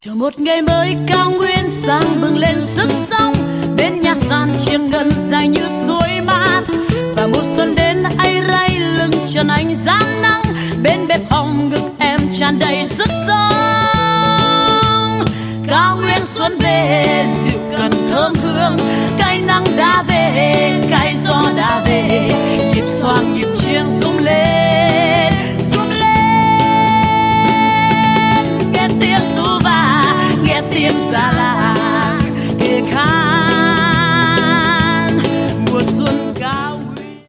Chờ một ngày mới cao nguyên sáng bừng lên sức sống, bên nhà sàn chiêng ngân dài như suối mát, và mùa xuân đến ay ray lưng trần anh dáng nắng, bên bếp hồng ngực em tràn đầy sức